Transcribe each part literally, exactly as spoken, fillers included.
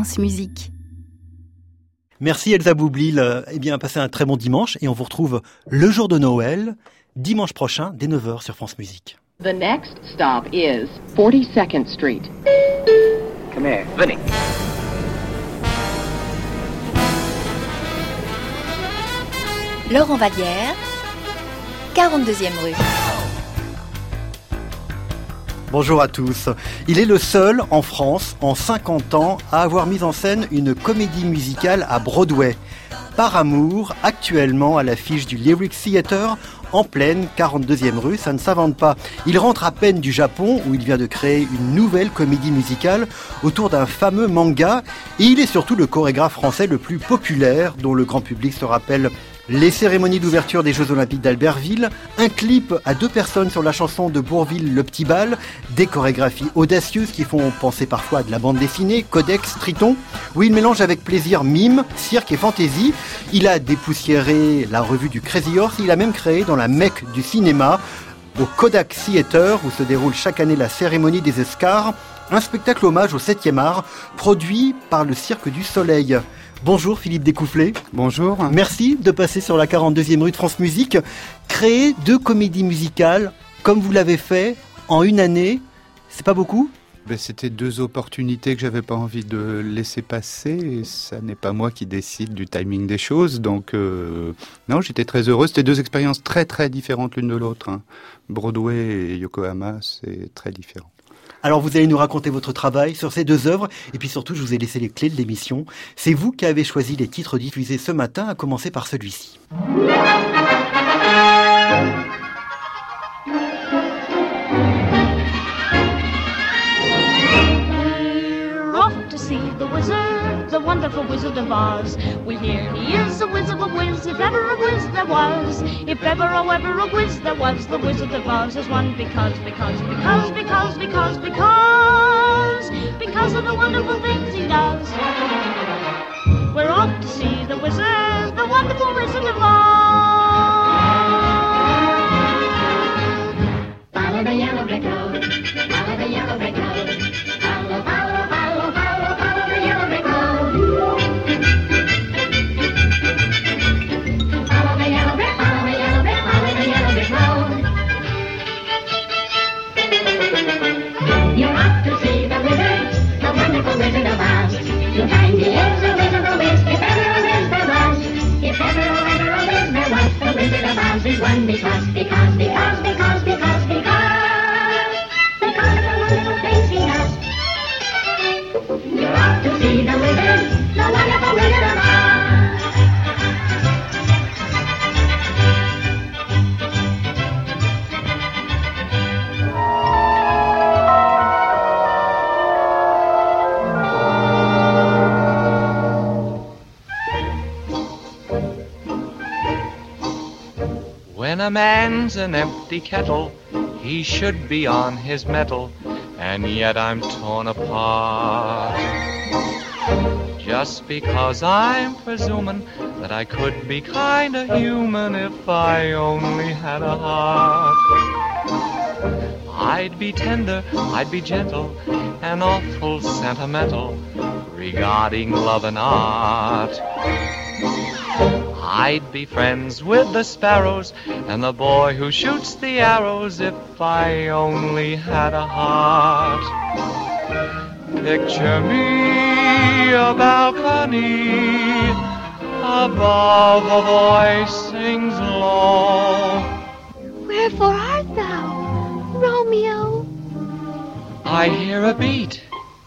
France Musique. Merci Elsa Boublil. Eh bien, passez un très bon dimanche et on vous retrouve le jour de Noël, dimanche prochain, dès neuf heures sur France Musique. The next stop is forty-second Street. Come here, Vinny. Laurent Vallière, quarante-deuxième rue. Bonjour à tous. Il est le seul en France, en cinquante ans, à avoir mis en scène une comédie musicale à Broadway. Par amour, actuellement à l'affiche du Lyric Theatre, en pleine quarante-deuxième rue, ça ne s'invente pas. Il rentre à peine du Japon, où il vient de créer une nouvelle comédie musicale autour d'un fameux manga, et il est surtout le chorégraphe français le plus populaire, dont le grand public se rappelle les cérémonies d'ouverture des Jeux Olympiques d'Albertville, un clip à deux personnes sur la chanson de Bourvil, Le Petit Bal, des chorégraphies audacieuses qui font penser parfois à de la bande dessinée, Codex, Triton, où il mélange avec plaisir mime, cirque et fantaisie. Il a dépoussiéré la revue du Crazy Horse, il a même créé dans la Mecque du cinéma, au Kodak Theatre, où se déroule chaque année la cérémonie des Oscars, un spectacle hommage au septième art, produit par le Cirque du Soleil. Bonjour Philippe Découfflé. Bonjour. Merci de passer sur la quarante-deuxième rue de France Musique. Créer deux comédies musicales, comme vous l'avez fait, en une année, c'est pas beaucoup ? Ben, c'était deux opportunités que j'avais pas envie de laisser passer. Et ça n'est pas moi qui décide du timing des choses. Donc, euh, non, j'étais très heureux. C'était deux expériences très très différentes l'une de l'autre. Hein. Broadway et Yokohama, c'est très différent. Alors vous allez nous raconter votre travail sur ces deux œuvres et puis surtout je vous ai laissé les clés de l'émission. C'est vous qui avez choisi les titres diffusés ce matin, à commencer par celui-ci. The wonderful Wizard of Oz. We hear he is a wizard of whiz, if ever a whiz there was. If ever, oh, ever a whiz there was, the Wizard of Oz is one because, because, because, because, because, because, because of the wonderful things he does. We're off to see the wizard, the wonderful Wizard of Oz. Follow the yellow brick road, follow the yellow brick road, follow, follow, follow, follow, follow the yellow brick road. Wizard of Oz. You'll find he is a wizard of whiz, if ever a whiz there was. If ever, oh, ever a whiz there was, the Wizard of Oz is one because, because, because, because, because, because, because of the wonderful things he does. You're off to see the wizard, the wonderful Wizard of Oz. When a man's an empty kettle, he should be on his mettle, and yet I'm torn apart. Just because I'm presuming that I could be kinda human if I only had a heart. I'd be tender, I'd be gentle, and awful sentimental regarding love and art. I'd be friends with the sparrows and the boy who shoots the arrows if I only had a heart. Picture me a balcony, above a voice sings low. Wherefore art thou, Romeo? I hear a beat.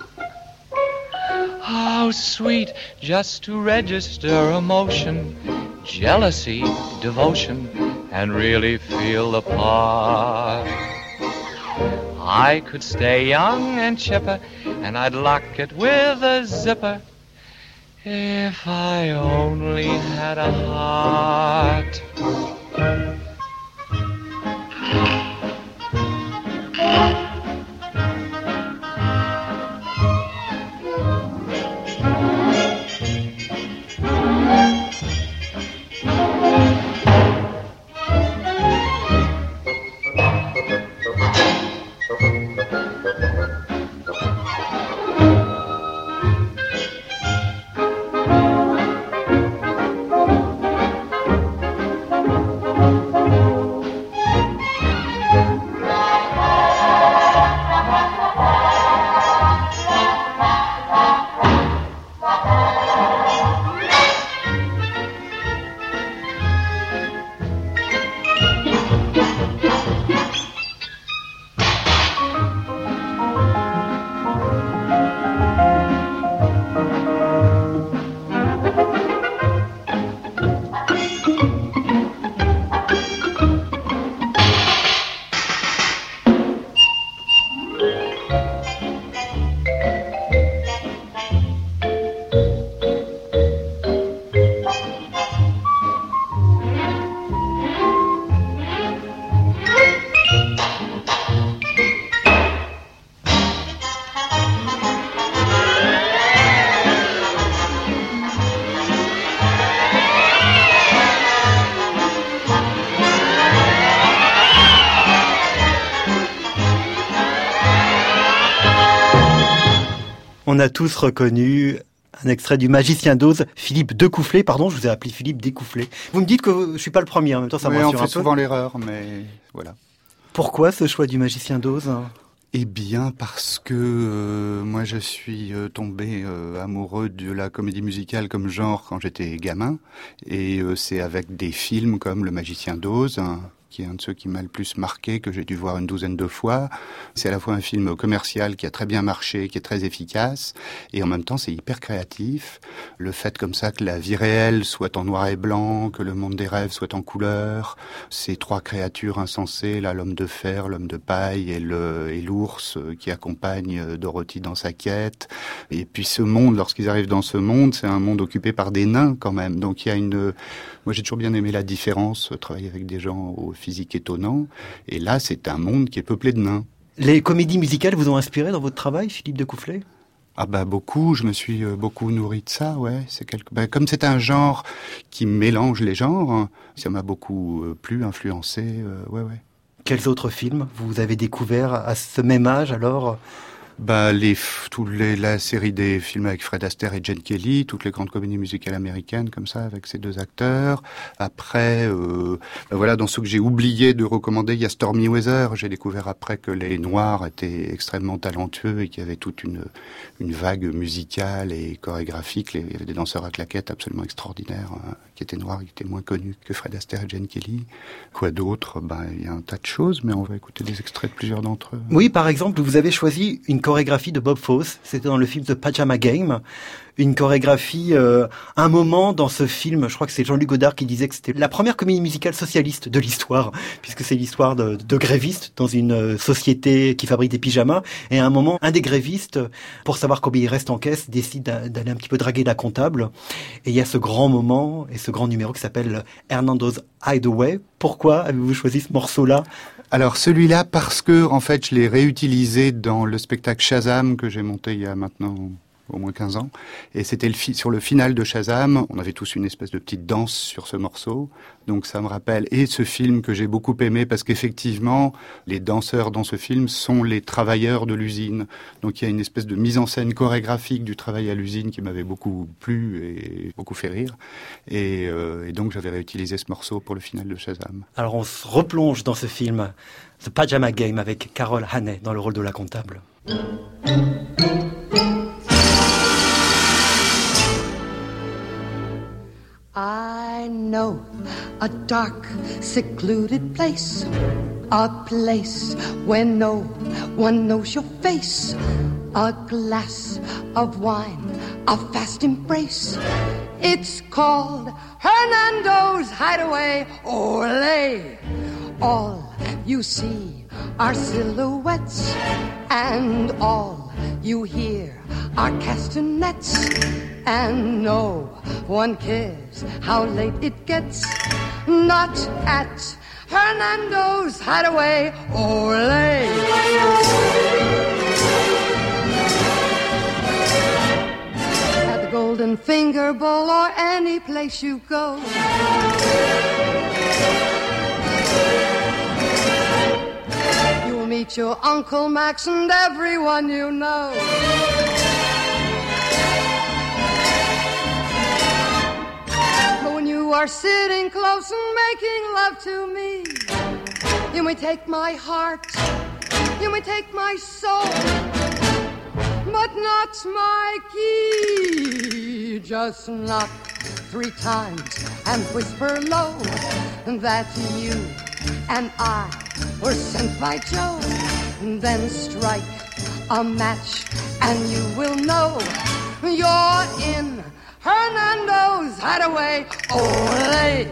How sweet just to register emotion, jealousy, devotion, and really feel the part. I could stay young and chipper, and I'd lock it with a zipper, if I only had a heart. On a tous reconnu un extrait du Magicien d'Oz, Philippe Decoufflé. Pardon, je vous ai appelé Philippe Découfflé. Vous me dites que je suis pas le premier, en même temps ça me oui, rassure on fait un peu. souvent l'erreur, mais voilà. Pourquoi ce choix du Magicien d'Oz ? Eh bien, parce que euh, moi, je suis euh, tombé euh, amoureux de la comédie musicale comme genre quand j'étais gamin. Et euh, c'est avec des films comme Le Magicien d'Oz, hein, qui est un de ceux qui m'a le plus marqué, que j'ai dû voir une douzaine de fois. C'est à la fois un film commercial qui a très bien marché, qui est très efficace, et en même temps, c'est hyper créatif. Le fait comme ça que la vie réelle soit en noir et blanc, que le monde des rêves soit en couleur, ces trois créatures insensées, là, l'homme de fer, l'homme de paille et, le, et l'ours qui accompagne Dorothy dans sa quête. Et puis ce monde, lorsqu'ils arrivent dans ce monde, c'est un monde occupé par des nains quand même. Donc il y a une... Moi, j'ai toujours bien aimé la différence, travailler avec des gens au physique étonnant. Et là, c'est un monde qui est peuplé de nains. Les comédies musicales vous ont inspiré dans votre travail, Philippe Decoufflé ? Ah bah beaucoup, je me suis beaucoup nourri de ça, ouais. C'est quelque... bah, comme c'est un genre qui mélange les genres, hein, ça m'a beaucoup euh, plu, influencé, euh, ouais, ouais. Quels autres films vous avez découverts à ce même âge alors ? Bah les, tous les, la série des films avec Fred Astaire et Gene Kelly, toutes les grandes comédies musicales américaines comme ça avec ces deux acteurs. Après, euh, bah voilà, dans ceux que j'ai oublié de recommander, il y a Stormy Weather. J'ai découvert après que les Noirs étaient extrêmement talentueux et qu'il y avait toute une une vague musicale et chorégraphique. Il y avait des danseurs à claquettes absolument extraordinaires hein, qui étaient noirs, qui étaient moins connus que Fred Astaire et Gene Kelly. Quoi d'autre ? Bah il y a un tas de choses, mais on va écouter des extraits de plusieurs d'entre eux. Oui, par exemple, vous avez choisi une chorégraphie de Bob Fosse, c'était dans le film The Pajama Game, une chorégraphie, euh, un moment dans ce film, je crois que c'est Jean-Luc Godard qui disait que c'était la première comédie musicale socialiste de l'histoire, puisque c'est l'histoire de, de grévistes dans une société qui fabrique des pyjamas, et à un moment, un des grévistes, pour savoir combien il reste en caisse, décide d'aller un petit peu draguer la comptable, et il y a ce grand moment, et ce grand numéro qui s'appelle Hernando's Hideaway. Pourquoi avez-vous choisi ce morceau-là ? Alors celui-là parce que en fait je l'ai réutilisé dans le spectacle Shazam que j'ai monté il y a maintenant au moins quinze ans, et c'était le fi- sur le final de Shazam, on avait tous une espèce de petite danse sur ce morceau, donc ça me rappelle, et ce film que j'ai beaucoup aimé parce qu'effectivement les danseurs dans ce film sont les travailleurs de l'usine, donc il y a une espèce de mise en scène chorégraphique du travail à l'usine qui m'avait beaucoup plu et beaucoup fait rire, et, euh, et donc j'avais réutilisé ce morceau pour le final de Shazam. Alors on se replonge dans ce film, The Pajama Game, avec Carol Hannay dans le rôle de la comptable. I know a dark, secluded place, a place where no one knows your face, a glass of wine, a fast embrace. It's called Hernando's Hideaway. Ole! All you see are silhouettes, and all you hear are castanets. And no one cares how late it gets, not at Hernando's Hideaway. Ole! At the Golden Finger Bowl or any place you go, you'll meet your Uncle Max and everyone you know. You are sitting close and making love to me. You may take my heart, you may take my soul, but not my key. Just knock three times and whisper low that you and I were sent by Joe. Then strike a match and you will know you're in Hernando's Hideaway. Ole!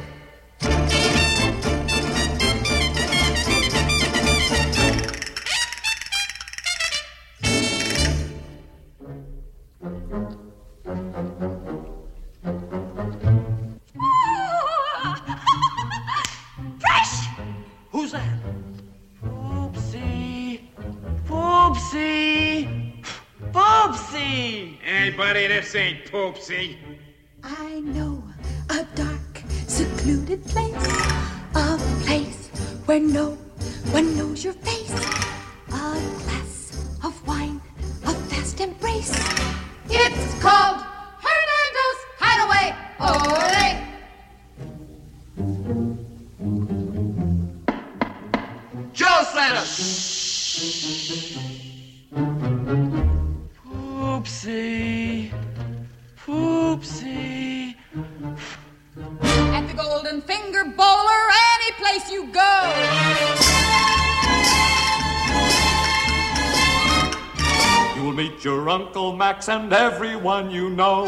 Fresh! Who's that? Poopsie! Poopsie! Poopsie! Hey, buddy, this ain't Poopsie. I know a dark, secluded place, a place where no one knows your face, a glass of wine, a fast embrace. Poopsie, poopsie. At the Golden Finger Bowler, any place you go. You'll meet your Uncle Max and everyone you know.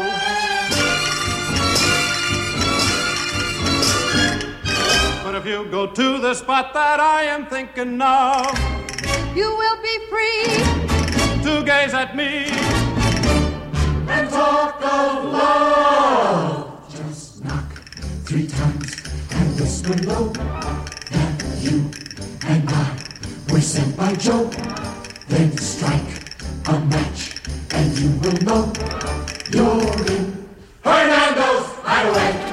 But if you go to the spot that I am thinking of, you will be free to gaze at me and talk of love. Just knock three times and whisper low that you and I were sent by Joe. Then strike a match and you will know you're in Hernando's Hideaway.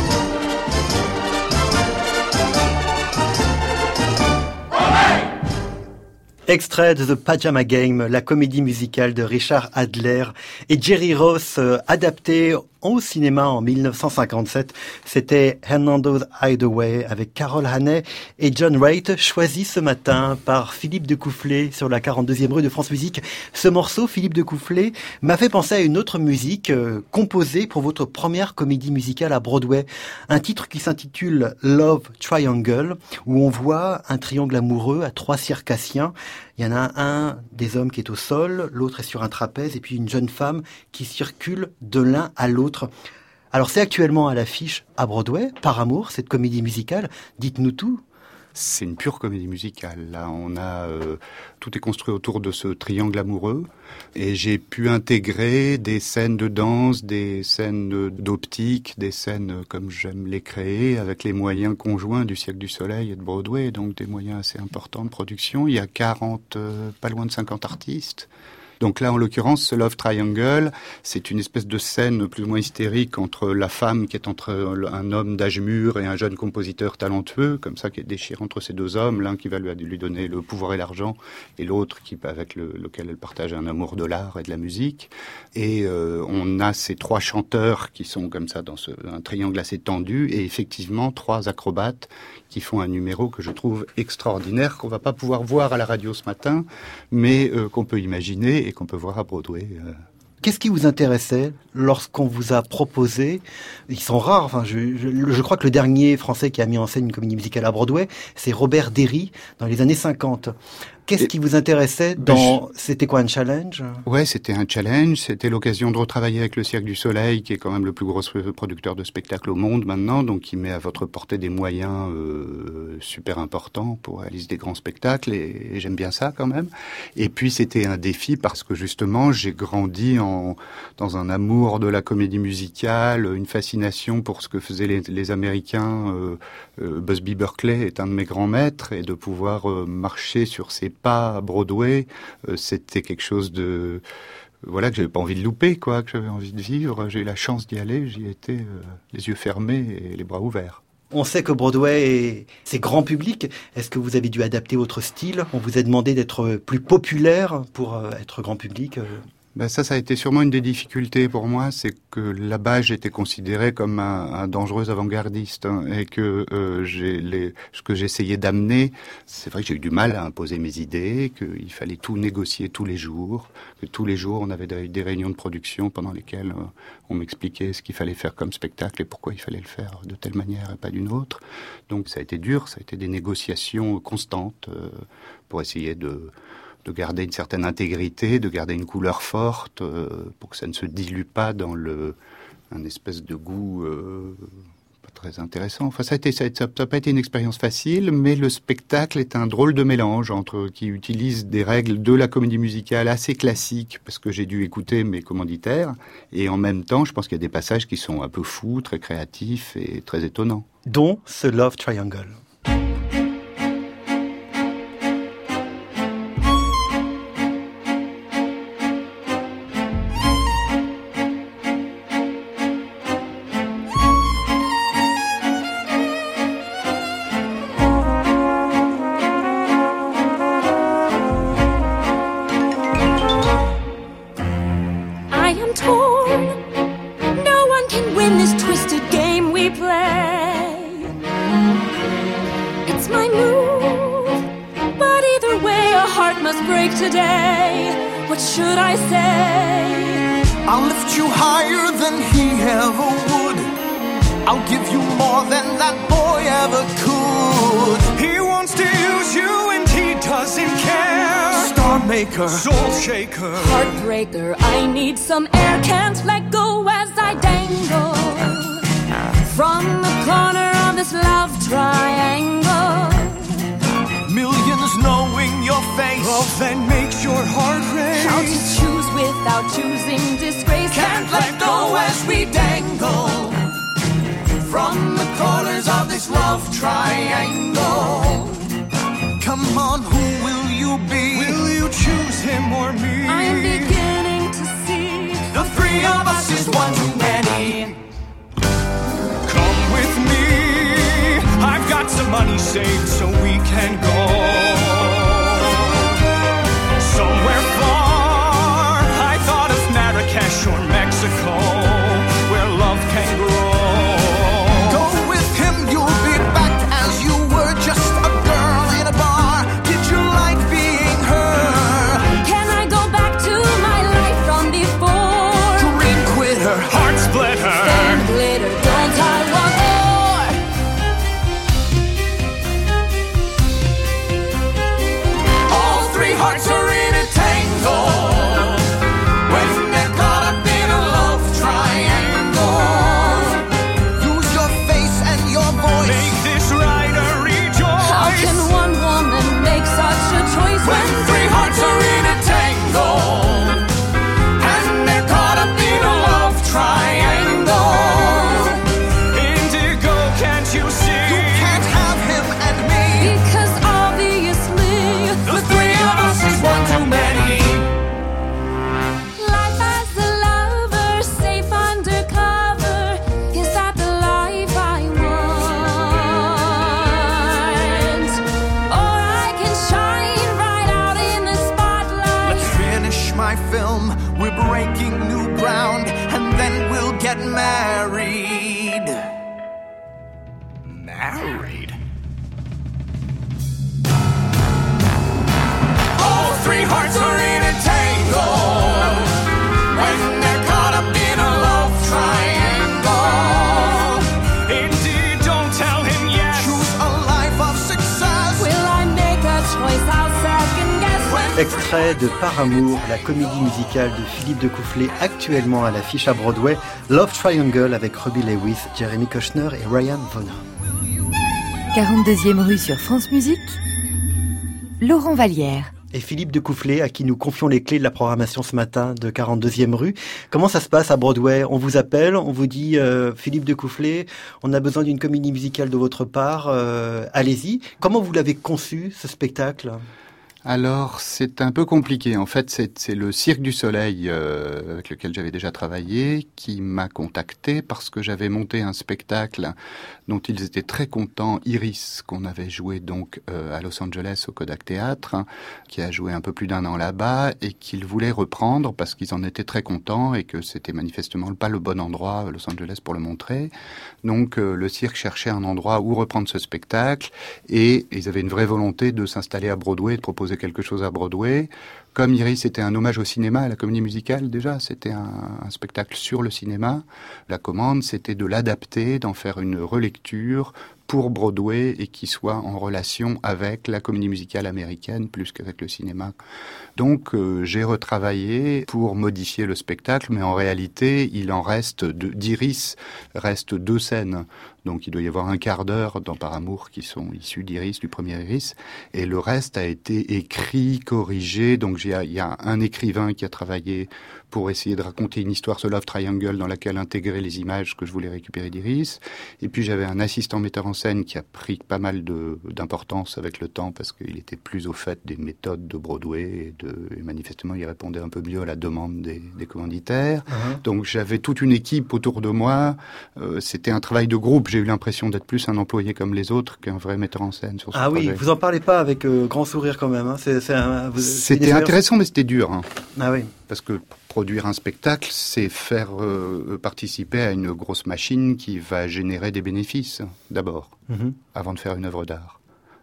Extrait de The Pajama Game, la comédie musicale de Richard Adler et Jerry Ross, euh, adaptée au cinéma en dix-neuf cent cinquante-sept. C'était Hernando's Hideaway avec Carol Hannay et John Wright, choisi ce matin par Philippe Decoufflé sur la quarante-deuxième rue de France Musique. Ce morceau, Philippe Decoufflé, m'a fait penser à une autre musique euh, composée pour votre première comédie musicale à Broadway. Un titre qui s'intitule Love Triangle, où on voit un triangle amoureux à trois circassiens. Il y en a un des hommes qui est au sol, l'autre est sur un trapèze, et puis une jeune femme qui circule de l'un à l'autre. Alors c'est actuellement à l'affiche à Broadway, Par amour, cette comédie musicale. Dites-nous tout. C'est une pure comédie musicale. Là, on a euh, tout est construit autour de ce triangle amoureux, et j'ai pu intégrer des scènes de danse, des scènes d'optique, des scènes comme j'aime les créer, avec les moyens conjoints du Cirque du Soleil et de Broadway, donc des moyens assez importants de production. Il y a quarante, euh, pas loin de cinquante artistes. Donc là, en l'occurrence, ce Love Triangle, c'est une espèce de scène plus ou moins hystérique entre la femme qui est entre un homme d'âge mûr et un jeune compositeur talentueux, comme ça, qui est déchiré entre ces deux hommes, l'un qui va lui, lui donner le pouvoir et l'argent, et l'autre qui, avec le, lequel elle partage un amour de l'art et de la musique. Et euh, on a ces trois chanteurs qui sont comme ça dans ce, un triangle assez tendu, et effectivement trois acrobates qui font un numéro que je trouve extraordinaire, qu'on va pas pouvoir voir à la radio ce matin, mais euh, qu'on peut imaginer et qu'on peut voir à Broadway. Euh. Qu'est-ce qui vous intéressait lorsqu'on vous a proposé, ils sont rares, enfin, je, je, je crois que le dernier Français qui a mis en scène une comédie musicale à Broadway, c'est Robert Derry, dans les années cinquante. Qu'est-ce qui vous intéressait dans... Je... C'était quoi, un challenge ? Ouais, c'était un challenge. C'était l'occasion de retravailler avec le Cirque du Soleil, qui est quand même le plus gros producteur de spectacles au monde maintenant, donc qui met à votre portée des moyens euh, super importants pour réaliser des grands spectacles, et, et j'aime bien ça quand même. Et puis c'était un défi parce que justement, j'ai grandi en, dans un amour de la comédie musicale, une fascination pour ce que faisaient les, les Américains. Euh, euh, Busby Berkeley est un de mes grands maîtres, et de pouvoir euh, marcher sur ces pas à Broadway, euh, c'était quelque chose de voilà que j'avais pas envie de louper, quoi, que j'avais envie de vivre. J'ai eu la chance d'y aller, j'y étais euh, les yeux fermés et les bras ouverts. On sait que Broadway, est, c'est grand public. Est-ce que vous avez dû adapter votre style ? On vous a demandé d'être plus populaire pour euh, être grand public euh... Ben ça, ça a été sûrement une des difficultés pour moi, c'est que là-bas j'étais considéré comme un, un dangereux avant-gardiste, hein, et que euh, j'ai les, ce que j'essayais d'amener, c'est vrai que j'ai eu du mal à imposer mes idées, qu'il fallait tout négocier tous les jours, que tous les jours on avait des, des réunions de production pendant lesquelles euh, on m'expliquait ce qu'il fallait faire comme spectacle et pourquoi il fallait le faire de telle manière et pas d'une autre. Donc ça a été dur, ça a été des négociations constantes euh, pour essayer de de garder une certaine intégrité, de garder une couleur forte, euh, pour que ça ne se dilue pas dans le un espèce de goût euh, pas très intéressant. Enfin, ça a été, ça n'a pas été une expérience facile, mais le spectacle est un drôle de mélange entre qui utilise des règles de la comédie musicale assez classiques, parce que j'ai dû écouter mes commanditaires, et en même temps, je pense qu'il y a des passages qui sont un peu fous, très créatifs et très étonnants. Dont ce Love Triangle. day. What should I say? I'll lift you higher than he ever would. I'll give you more than that boy ever could. He wants to use you and he doesn't care. Star maker, soul shaker, heartbreaker. I need some air, can't let go as I dangle from the corner of this love triangle. Millions knowing your face, love that makes your heart race. How to choose without choosing disgrace. Can't let go as we dangle from the corners of this love triangle. Come on, who will you be? Will you choose him or me? I'm beginning to see the three of us is one too many. Come with me, I've got some money saved so we can go somewhere far. I thought of Marrakesh or Mexico, where love can grow. Go with him, you'll be back as you were, just a girl in a bar. Did you like being her? Can I go back to my life from before? Dream quitter, heart splitter, fame glitter, don't I want more? All three hearts are in a tangle when they're caught up in a love triangle. Use your face and your voice, make this rider rejoice. How can one woman make such a choice when three hearts are in a tangle and they're caught up in a love triangle? Indigo, can't you see? You can't have him and me, because obviously the three of us is one too many. Life as a lover, safe undercover, is that the life I want? Or I can shine right out in the spotlight. Let's finish my film, we're breaking new ground, and then we'll get married. Married? All three hearts are in a tangle when they're caught up in a love triangle. Indeed, don't tell him yes. Choose a life of success. Will I make a choice? I'll second guess. Extrait de Par amour, la comédie musicale de Philippe de Coufflet, actuellement à l'affiche à Broadway, Love Triangle avec Robbie Lewis, Jeremy Kushner et Ryan Vona. quarante-deuxième rue sur France Musique, Laurent Vallière. Et Philippe de Coufflet, à qui nous confions les clés de la programmation ce matin de quarante-deuxième rue. Comment ça se passe à Broadway? On vous appelle, on vous dit euh, Philippe de Coufflet, on a besoin d'une comédie musicale de votre part, euh, allez-y. Comment vous l'avez conçu, ce spectacle? Alors, c'est un peu compliqué. En fait, c'est, c'est le Cirque du Soleil, euh, avec lequel j'avais déjà travaillé, qui m'a contacté parce que j'avais monté un spectacle dont ils étaient très contents, Iris, qu'on avait joué donc euh, à Los Angeles au Kodak Theatre, hein, qui a joué un peu plus d'un an là-bas, et qu'ils voulaient reprendre parce qu'ils en étaient très contents et que c'était manifestement pas le bon endroit, Los Angeles, pour le montrer. Donc, euh, le cirque cherchait un endroit où reprendre ce spectacle, et ils avaient une vraie volonté de s'installer à Broadway, de proposer quelque chose à Broadway. Comme Iris était un hommage au cinéma, à la comédie musicale déjà, c'était un, un spectacle sur le cinéma. La commande, c'était de l'adapter, d'en faire une relecture pour Broadway et qui soit en relation avec la comédie musicale américaine plus qu'avec le cinéma. Donc euh, j'ai retravaillé pour modifier le spectacle, mais en réalité, il en reste de, d'Iris reste deux scènes. Donc il doit y avoir un quart d'heure dans Par amour qui sont issus d'Iris, du premier Iris, et le reste a été écrit, corrigé. Donc il y a, il y a un écrivain qui a travaillé pour essayer de raconter une histoire sur Love Triangle dans laquelle intégrer les images que je voulais récupérer d'Iris. Et puis j'avais un assistant metteur en scène qui a pris pas mal de, d'importance avec le temps parce qu'il était plus au fait des méthodes de Broadway et, de, et manifestement il répondait un peu mieux à la demande des, des commanditaires. Uh-huh. Donc j'avais toute une équipe autour de moi. Euh, c'était un travail de groupe. J'ai eu l'impression d'être plus un employé comme les autres qu'un vrai metteur en scène sur ce ah projet. Ah oui, vous en parlez pas avec euh, grand sourire quand même. Hein. C'est, c'est un, vous, c'était intéressant mais c'était dur. Hein. Ah oui. Parce que produire un spectacle, c'est faire euh, participer à une grosse machine qui va générer des bénéfices, d'abord, mm-hmm. avant de faire une œuvre d'art.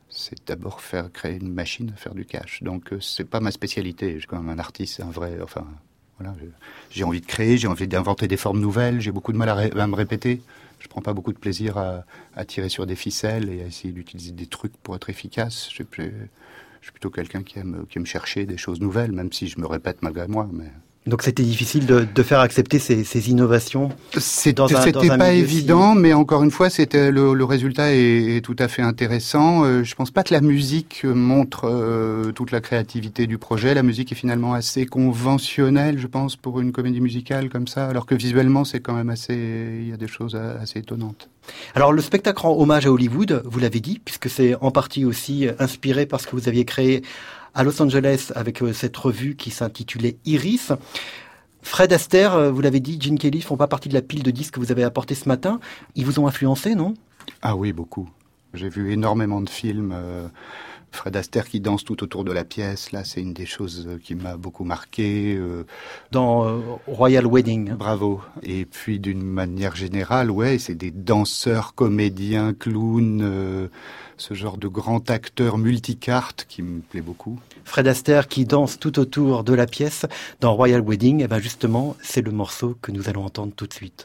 c'est d'abord faire créer une machine à faire du cash. Donc, euh, c'est pas ma spécialité. Je suis quand même un artiste, un vrai... Enfin, voilà, j'ai envie de créer, j'ai envie d'inventer des formes nouvelles, j'ai beaucoup de mal à, ré- à me répéter. Je prends pas beaucoup de plaisir à, à tirer sur des ficelles et à essayer d'utiliser des trucs pour être efficace. Je, je, je suis plutôt quelqu'un qui aime, qui aime chercher des choses nouvelles, même si je me répète malgré moi, mais... Donc c'était difficile de, de faire accepter ces, ces innovations. C'était, dans un, c'était dans un pas milieu évident, si... mais encore une fois, c'était le, le résultat est, est tout à fait intéressant. Euh, je pense pas que la musique montre euh, toute la créativité du projet. La musique est finalement assez conventionnelle, je pense, pour une comédie musicale comme ça, alors que visuellement, c'est quand même assez, il y a des choses assez étonnantes. Alors le spectacle rend hommage à Hollywood, vous l'avez dit, puisque c'est en partie aussi inspiré par ce que vous aviez créé à Los Angeles avec cette revue qui s'intitulait Iris. Fred Astaire, vous l'avez dit, Gene Kelly font pas partie de la pile de disques que vous avez apporté ce matin. Ils vous ont influencé, non ? Ah oui, beaucoup. J'ai vu énormément de films. Euh, Fred Astaire qui danse tout autour de la pièce, là, c'est une des choses qui m'a beaucoup marqué. Euh, Dans euh, Royal Wedding. Bravo. Et puis d'une manière générale, ouais, c'est des danseurs, comédiens, clowns, euh, ce genre de grand acteur multicarte qui me plaît beaucoup. Fred Astaire qui danse tout autour de la pièce dans Royal Wedding, et ben justement, c'est le morceau que nous allons entendre tout de suite.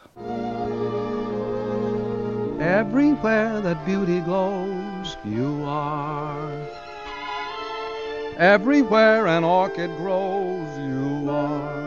Everywhere that beauty glows, you are. Everywhere an orchid grows, you are.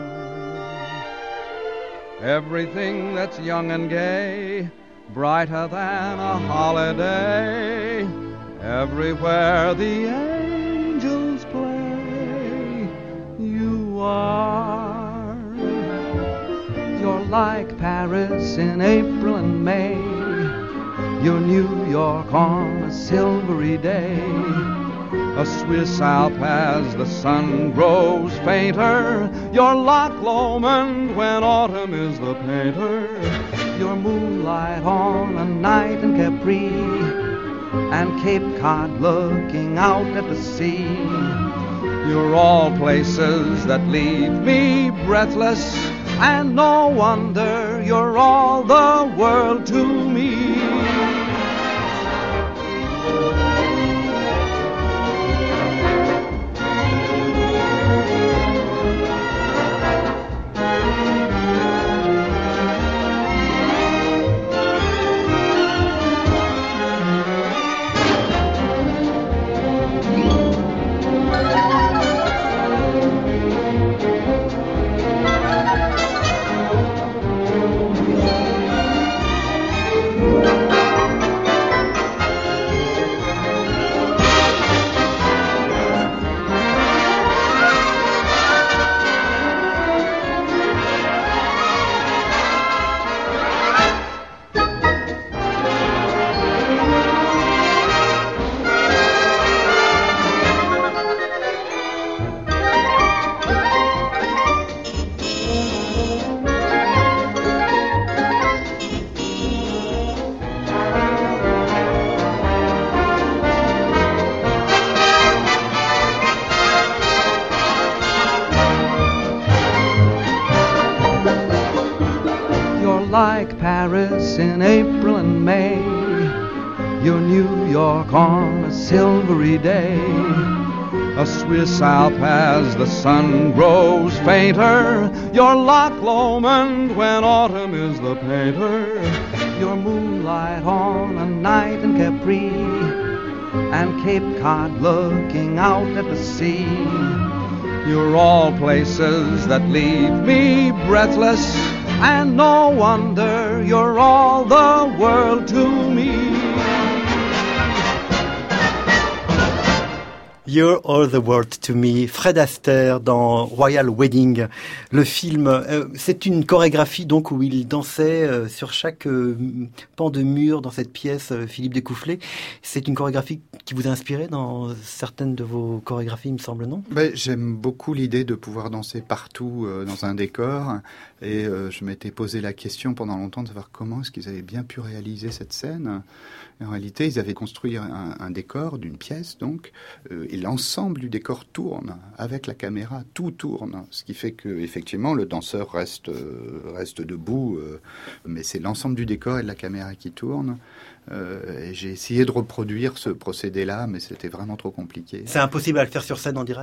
Everything that's young and gay, brighter than a holiday. Everywhere the angels play, you are. You're like Paris in April and May. You're New York on a silvery day. A Swiss Alp as the sun grows fainter. You're Loch Lomond when autumn is the painter. You're moonlight on a night in Capri, and Cape Cod looking out at the sea. You're all places that leave me breathless, and no wonder you're all the world to me. Like Paris in April and May, you're New York on a silvery day. A Swiss Alp as the sun grows fainter. You're Loch Lomond when autumn is the painter. You're moonlight on a night in Capri, and Cape Cod looking out at the sea. You're all places that leave me breathless, and no wonder you're all the world to me. You're all the world to me. Fred Astaire dans Royal Wedding. Le film, euh, c'est une chorégraphie donc où il dansait euh, sur chaque euh, pan de mur dans cette pièce, euh, Philippe Découfflé. C'est une chorégraphie qui vous a inspiré dans certaines de vos chorégraphies, il me semble, non ? Ben, j'aime beaucoup l'idée de pouvoir danser partout euh, dans un décor. Et euh, je m'étais posé la question pendant longtemps de savoir comment est-ce qu'ils avaient bien pu réaliser cette scène. Et en réalité, ils avaient construit un, un décor d'une pièce, donc, euh, et puis l'ensemble du décor tourne avec la caméra, tout tourne, ce qui fait que effectivement le danseur reste euh, reste debout, euh, mais c'est l'ensemble du décor et de la caméra qui tourne. Euh, et j'ai essayé de reproduire ce procédé-là, mais c'était vraiment trop compliqué. C'est impossible à le faire sur scène en direct ?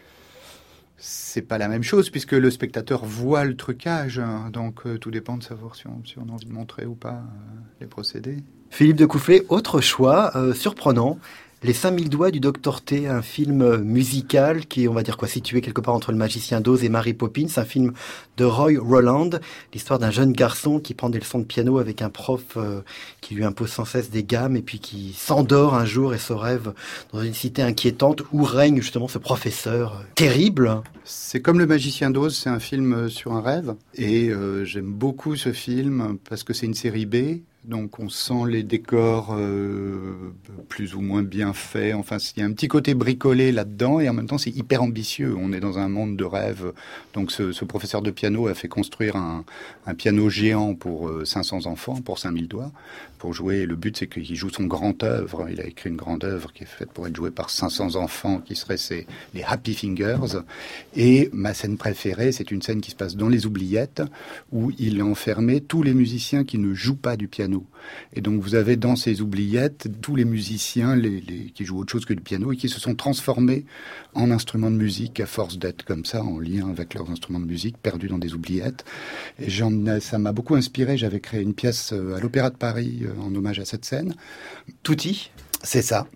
C'est pas la même chose puisque le spectateur voit le trucage, hein, donc euh, tout dépend de savoir si on, si on a envie de montrer ou pas euh, les procédés. Philippe de Coufflet, autre choix euh, surprenant. Les cinq mille doigts du Docteur T, un film musical qui est, on va dire quoi, situé quelque part entre Le Magicien d'Oz et Mary Poppins, un film de Roy Rowland, l'histoire d'un jeune garçon qui prend des leçons de piano avec un prof euh, qui lui impose sans cesse des gammes et puis qui s'endort un jour et se rêve dans une cité inquiétante où règne justement ce professeur terrible. C'est comme Le Magicien d'Oz, c'est un film sur un rêve et euh, j'aime beaucoup ce film parce que c'est une série B. Donc on sent les décors euh, plus ou moins bien faits. Enfin, il y a un petit côté bricolé là-dedans et en même temps c'est hyper ambitieux. On est dans un monde de rêve. Donc ce, ce professeur de piano a fait construire un, un piano géant pour euh, cinq cents enfants, pour cinq mille doigts, pour jouer. Le but c'est qu'il joue son grand œuvre. Il a écrit une grande œuvre qui est faite pour être jouée par cinq cents enfants, qui seraient ses, les Happy Fingers. Et ma scène préférée, c'est une scène qui se passe dans les oubliettes où il a enfermé tous les musiciens qui ne jouent pas du piano. Et donc vous avez dans ces oubliettes tous les musiciens les, les, qui jouent autre chose que du piano et qui se sont transformés en instruments de musique à force d'être comme ça en lien avec leurs instruments de musique perdus dans des oubliettes. Et j'en, ça m'a beaucoup inspiré. J'avais créé une pièce à l'Opéra de Paris en hommage à cette scène. Tutti, c'est ça.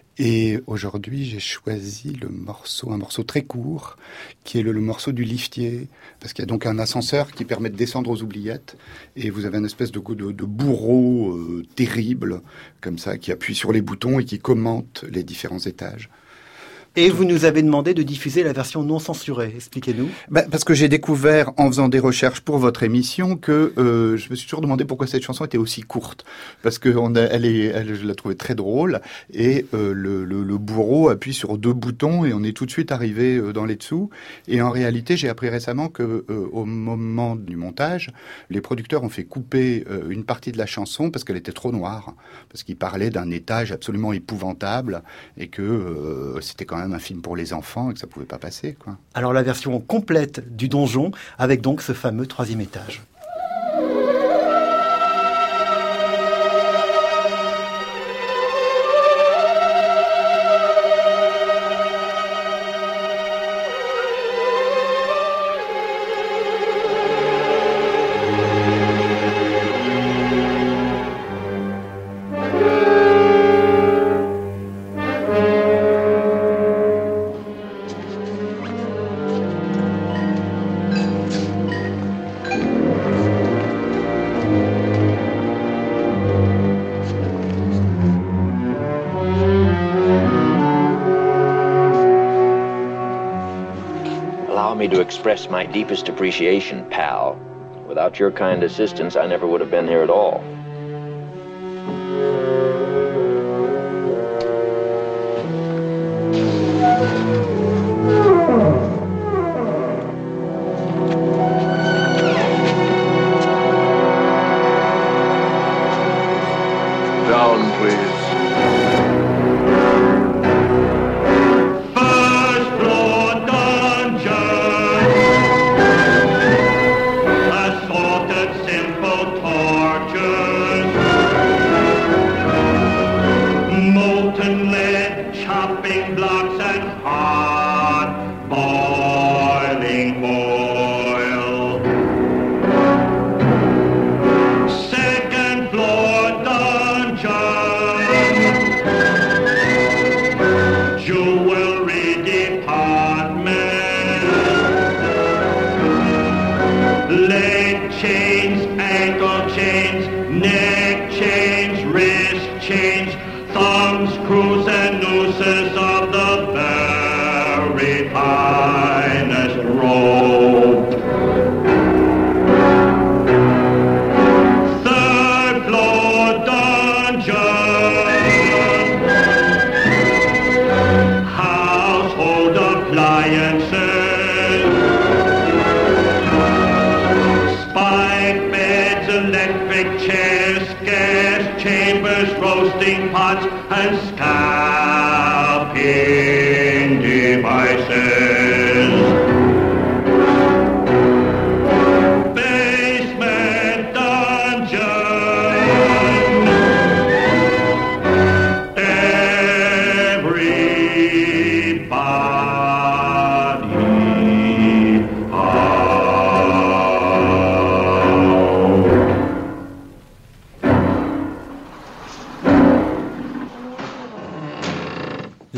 Et aujourd'hui, j'ai choisi le morceau, un morceau très court, qui est le, le morceau du liftier, parce qu'il y a donc un ascenseur qui permet de descendre aux oubliettes, et vous avez une espèce de, de, de bourreau euh, terrible, comme ça, qui appuie sur les boutons et qui commente les différents étages. Et vous nous avez demandé de diffuser la version non censurée. Expliquez-nous. Ben, parce que j'ai découvert, en faisant des recherches pour votre émission, que euh, je me suis toujours demandé pourquoi cette chanson était aussi courte. Parce que on a, elle est, elle, je la trouvais très drôle. Et euh, le, le, le bourreau appuie sur deux boutons et on est tout de suite arrivé euh, dans les dessous. Et en réalité, j'ai appris récemment que euh, au moment du montage, les producteurs ont fait couper euh, une partie de la chanson parce qu'elle était trop noire. Parce qu'ils parlaient d'un étage absolument épouvantable et que euh, c'était quand même un film pour les enfants et que ça pouvait pas passer, quoi. Alors la version complète du donjon avec donc ce fameux troisième étage. Me to express my deepest appreciation, pal. Without your kind assistance, I never would have been here at all. Down, please. Chambers, roasting pots, and scalping.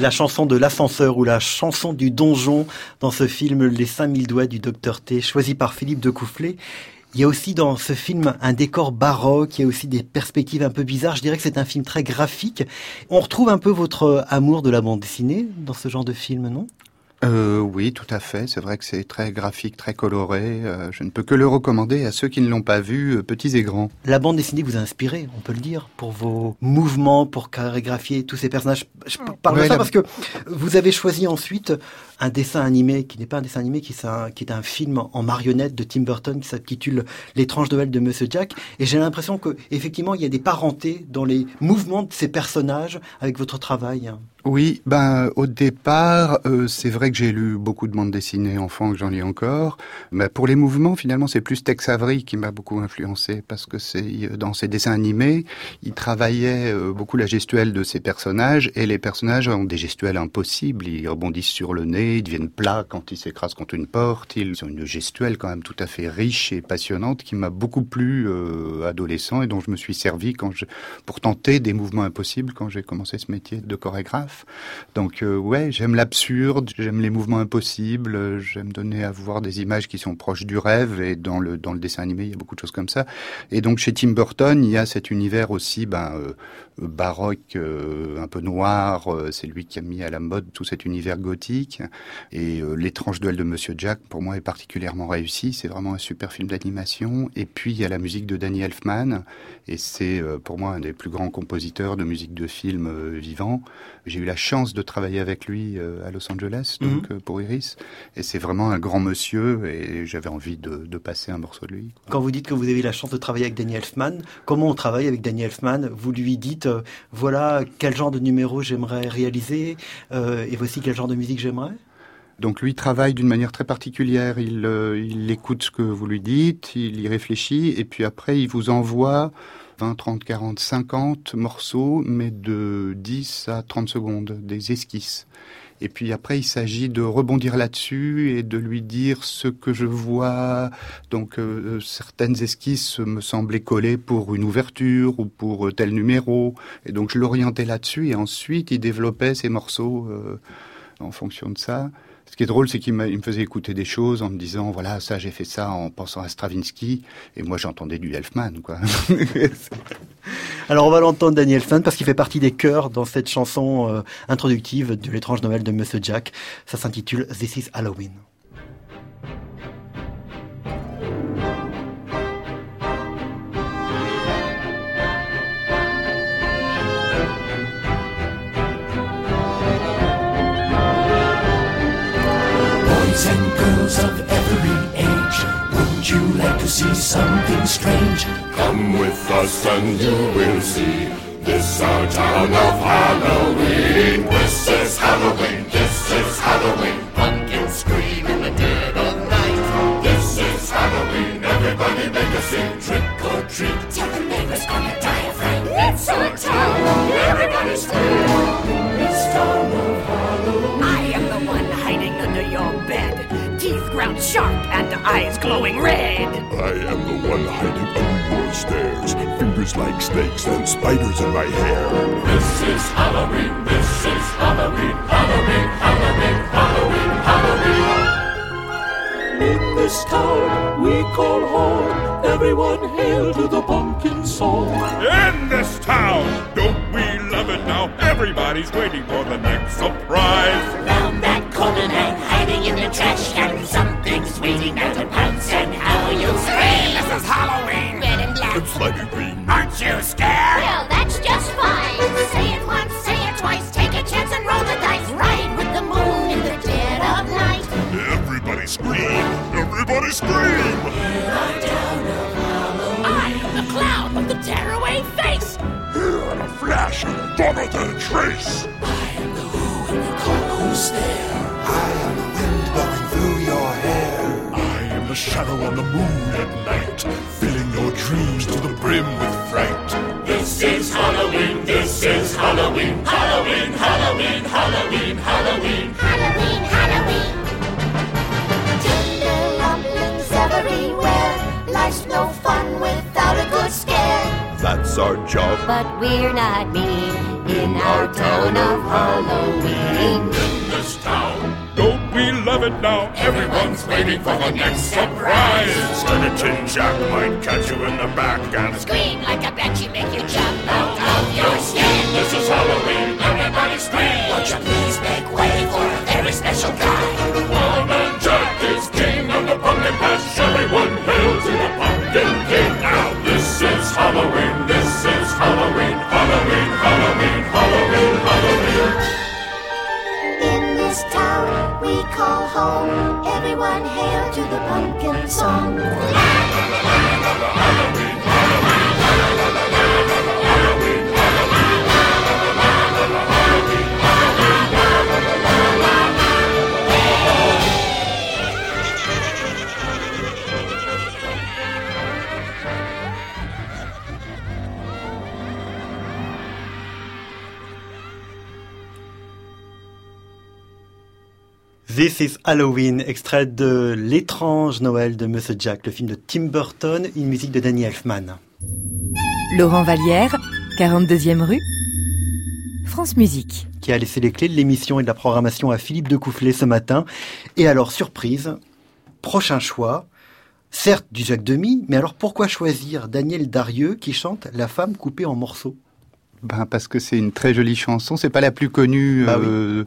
la chanson de l'ascenseur ou la chanson du donjon dans ce film Les cinq mille doigts du docteur T, choisi par Philippe de Coufflet. Il y a aussi dans ce film un décor baroque, il y a aussi des perspectives un peu bizarres. Je dirais que c'est un film très graphique. On retrouve un peu votre amour de la bande dessinée dans ce genre de film, non ? Euh, oui, tout à fait. C'est vrai que c'est très graphique, très coloré. Euh, je ne peux que le recommander à ceux qui ne l'ont pas vu, euh, petits et grands. La bande dessinée vous a inspiré, on peut le dire, pour vos mouvements, pour chorégraphier tous ces personnages. Je parle ouais, de ça la... parce que vous avez choisi ensuite un dessin animé qui n'est pas un dessin animé, qui est un, qui est un film en marionnette de Tim Burton qui s'intitule L'étrange Noël de Monsieur Jack. Et j'ai l'impression que effectivement il y a des parentés dans les mouvements de ces personnages avec votre travail. Oui, ben au départ, euh, c'est vrai que j'ai lu beaucoup de bandes dessinées enfant, que j'en lis encore. Mais pour les mouvements, finalement, c'est plus Tex Avery qui m'a beaucoup influencé parce que c'est dans ses dessins animés, il travaillait euh, beaucoup la gestuelle de ses personnages et les personnages ont des gestuelles impossibles. Ils rebondissent sur le nez, ils deviennent plats quand ils s'écrasent contre une porte. Ils ont une gestuelle quand même tout à fait riche et passionnante qui m'a beaucoup plu euh, adolescent et dont je me suis servi quand je pour tenter des mouvements impossibles quand j'ai commencé ce métier de chorégraphe. Donc euh, ouais, j'aime l'absurde, j'aime les mouvements impossibles, euh, j'aime donner à voir des images qui sont proches du rêve et dans le dans le dessin animé, il y a beaucoup de choses comme ça. Et donc chez Tim Burton, il y a cet univers aussi ben euh, baroque, euh, un peu noir, euh, c'est lui qui a mis à la mode tout cet univers gothique. Et euh, L'étrange duel de Monsieur Jack, pour moi, est particulièrement réussi. C'est vraiment un super film d'animation. Et puis, il y a la musique de Danny Elfman. Et c'est, euh, pour moi, un des plus grands compositeurs de musique de film euh, vivant. J'ai eu la chance de travailler avec lui euh, à Los Angeles, donc, mm-hmm. euh, pour Iris. Et c'est vraiment un grand monsieur. Et j'avais envie de, de passer un morceau de lui. Quand vous dites que vous avez eu la chance de travailler avec Danny Elfman, comment on travaille avec Danny Elfman ? Vous lui dites, euh, voilà quel genre de numéro j'aimerais réaliser, euh, et voici quel genre de musique j'aimerais ? Donc lui travaille d'une manière très particulière, il, euh, il écoute ce que vous lui dites, il y réfléchit, et puis après il vous envoie vingt, trente, quarante, cinquante morceaux, mais de dix à trente secondes, des esquisses. Et puis après, il s'agit de rebondir là-dessus et de lui dire ce que je vois. Donc euh, certaines esquisses me semblaient collées pour une ouverture ou pour tel numéro. Et donc je l'orientais là-dessus et ensuite il développait ses morceaux euh, en fonction de ça. Ce qui est drôle, c'est qu'il il me faisait écouter des choses en me disant, voilà, ça, j'ai fait ça en pensant à Stravinsky. Et moi, j'entendais du Elfman, quoi. Alors, on va l'entendre, Danny Elfman, parce qu'il fait partie des chœurs dans cette chanson euh, introductive de L'étrange Noël de Monsieur Jack. Ça s'intitule This is Halloween. Boys and girls of every age, wouldn't you like to see something strange? Come with us and you will see. This our town of Halloween. This is Halloween. This is Halloween. Pumpkins scream in the dead of night. This is Halloween. Everybody make a scene. Trick or treat. Tell the neighbors on the diaphragm. It's our town. Everybody scream. This town of Halloween. I am the one hiding under your bed. Teeth ground sharp and eyes glowing red. I am the one hiding under your stairs. Fingers like snakes and spiders in my hair. This is Halloween. This is Halloween. Halloween. Halloween. Halloween. Halloween. In this town we call home. Everyone hail to the pumpkin song. In this town, don't we love it now? Everybody's waiting for the next surprise. Found that corner man hiding in the trash can. Something's waiting now to pounce and how you'll scream. This is Halloween. Red and black. It's slimy green. Aren't you scared? Well, that's just fine. Say it once, say it twice. Take a chance and roll the dice. Ride with the moon in the dead of night. Everybody scream. Everybody scream. In our town of Halloween. I am the clown with the tearaway face. Here in a flash, gone without a trace. I am the who and you call who's there. I am the wind blowing through your hair. I am the shadow on the moon at night, filling your dreams to the brim with fright. This is Halloween, this is Halloween. Halloween, Halloween, Halloween, Halloween. Halloween, Halloween. Tender rumblings everywhere. Life's no fun without a good scare. That's our job. But we're not mean. in our town of Halloween. In this town, don't we love it now? Everyone's waiting for the next surprise. Skeleton Jack might catch you in the back and Scream like a banshee, make you jump out of your skin. This is Halloween, everybody scream. Won't you please make way for a very special guy? Wild Man Jack is king of the pumpkin patch. Everyone hail to the pumpkin king. Now this is Halloween, this is Halloween, Halloween, Halloween, Halloween, Halloween. In this town we call home, everyone hail to the pumpkin song. This is Halloween, extrait de L'étrange Noël de Monsieur Jack, le film de Tim Burton, une musique de Danny Elfman. Laurent Vallière, quarante-deuxième rue, France Musique. Qui a laissé les clés de l'émission et de la programmation à Philippe Decoufflet ce matin. Et alors, surprise, prochain choix, certes du Jacques Demy, mais alors pourquoi choisir Daniel Darieux qui chante La femme coupée en morceaux? Ben parce que c'est une très jolie chanson, c'est pas la plus connue... Bah oui. euh...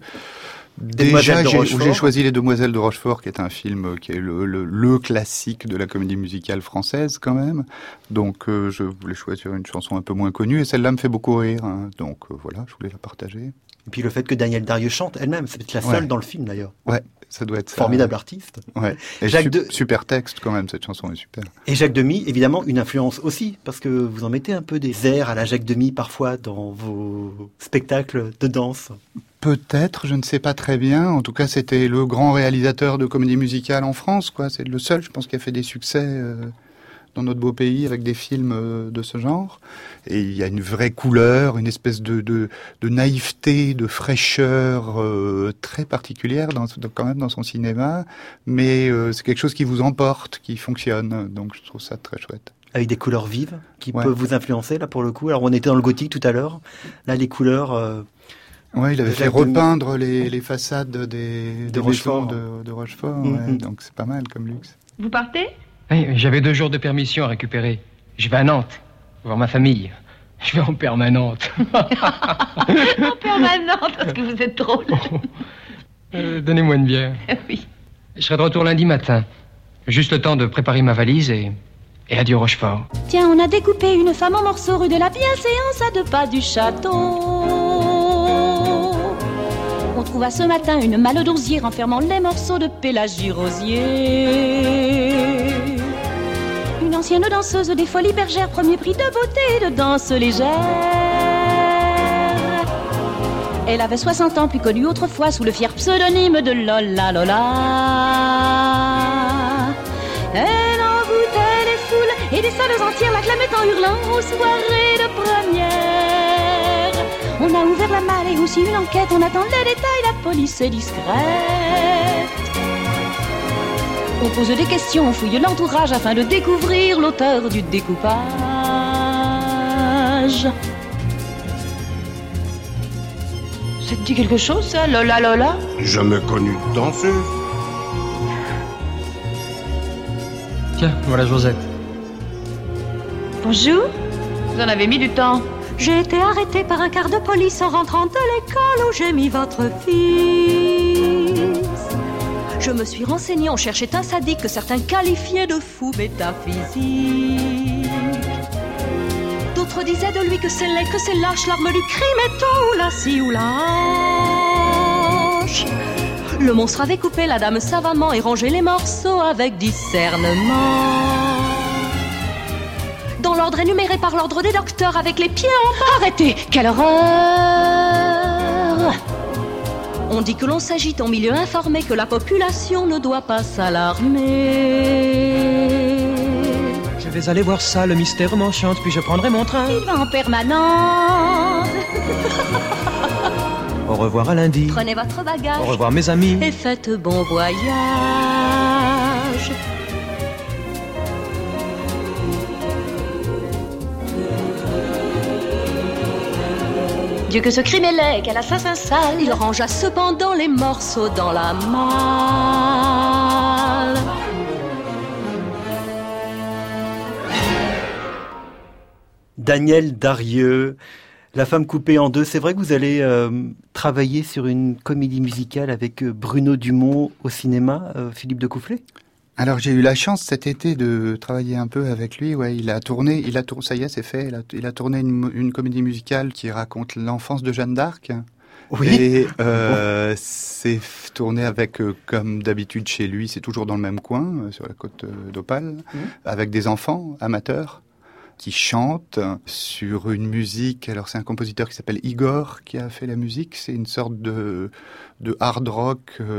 Déjà, j'ai, j'ai choisi Les Demoiselles de Rochefort, qui est un film qui est le, le, le classique de la comédie musicale française quand même. Donc, euh, je voulais choisir une chanson un peu moins connue, et celle-là me fait beaucoup rire. Hein. Donc, euh, voilà, je voulais la partager. Et puis le fait que Daniel Darieux chante elle-même, c'est peut-être la seule ouais. dans le film d'ailleurs. Ouais, ça doit être ça. Formidable artiste. Ouais. Et Jacques su- de... super texte quand même, cette chanson est super. Et Jacques Demy, évidemment, une influence aussi, parce que vous en mettez un peu des airs à la Jacques Demy parfois dans vos spectacles de danse. Peut-être, je ne sais pas très bien. En tout cas, c'était le grand réalisateur de comédie musicale en France, quoi. C'est le seul, je pense, qui a fait des succès euh, dans notre beau pays avec des films euh, de ce genre. Et il y a une vraie couleur, une espèce de, de, de naïveté, de fraîcheur euh, très particulière dans, quand même dans son cinéma. Mais euh, c'est quelque chose qui vous emporte, qui fonctionne. Donc, je trouve ça très chouette. Avec des couleurs vives qui ouais. peuvent vous influencer, là, pour le coup. Alors, on était dans le gothique tout à l'heure. Là, les couleurs... Euh... Ouais, il avait fait repeindre les, les façades des, des, des Rochefort. maisons de, de Rochefort, mm-hmm. ouais, donc c'est pas mal comme luxe. Vous partez? Oui, j'avais deux jours de permission à récupérer. Je vais à Nantes, voir ma famille. Je vais en permanente. En permanente, parce que vous êtes drôle. Oh. Euh, donnez-moi une bière. Oui. Je serai de retour lundi matin. Juste le temps de préparer ma valise et... et adieu Rochefort. Tiens, on a découpé une femme en morceaux rue de la Bienséance à deux pas du château. On trouva ce matin une malle d'osier renfermant les morceaux de Pélagie Rosier. Une ancienne danseuse des Folies Bergères, premier prix de beauté et de danse légère. Elle avait soixante ans, plus connue autrefois sous le fier pseudonyme de Lola Lola. Elle envoûtait les foules et des salles entières l'acclamaient en hurlant aux soirées de première. On a ouvert la malle et aussi une enquête, on attend les détails, la police est discrète. On pose des questions, on fouille l'entourage afin de découvrir l'auteur du découpage. Ça te dit quelque chose, ça, Lola Lola? Jamais connu de danseuse. Tiens, voilà Josette. Bonjour. Vous en avez mis du temps. J'ai été arrêtée par un quart de police en rentrant de l'école où j'ai mis votre fils. Je me suis renseignée, on cherchait un sadique que certains qualifiaient de fou métaphysique. D'autres disaient de lui que c'est laid, que c'est lâche, l'arme du crime est tôt ou la scie ou la hanche. Le monstre avait coupé la dame savamment et rangé les morceaux avec discernement. Dans l'ordre énuméré par l'ordre des docteurs, avec les pieds en bas. Arrêtez, quelle horreur! On dit que l'on s'agite en milieu informé, que la population ne doit pas s'alarmer. Je vais aller voir ça, le mystère m'enchante, puis je prendrai mon train. Il va en permanence. Au revoir à lundi. Prenez votre bagage. Au revoir mes amis. Et faites bon voyage. Dieu que ce crime est laid, quel assassin sale. Il rangea cependant les morceaux dans la malle. Daniel Darieux, La femme coupée en deux. C'est vrai que vous allez euh, travailler sur une comédie musicale avec Bruno Dumont au cinéma, euh, Philippe de Coufflet ? Alors j'ai eu la chance cet été de travailler un peu avec lui. Ouais, il a tourné, il a tourné, ça y est, c'est fait. Il a, il a tourné une, une comédie musicale qui raconte l'enfance de Jeanne d'Arc. Oui. Et euh, c'est tourné avec, euh, comme d'habitude chez lui, c'est toujours dans le même coin, euh, sur la côte euh, d'Opale, mmh. avec des enfants amateurs qui chantent sur une musique. Alors c'est un compositeur qui s'appelle Igor qui a fait la musique. C'est une sorte de, de hard rock